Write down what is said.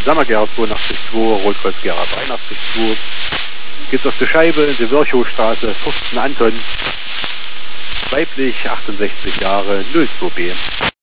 Sammergera 82, Rotkreuz Gera 83. Geht's auf die Scheibe, die Virchowstraße, 15 Anton. Weiblich, 68 Jahre, 02B.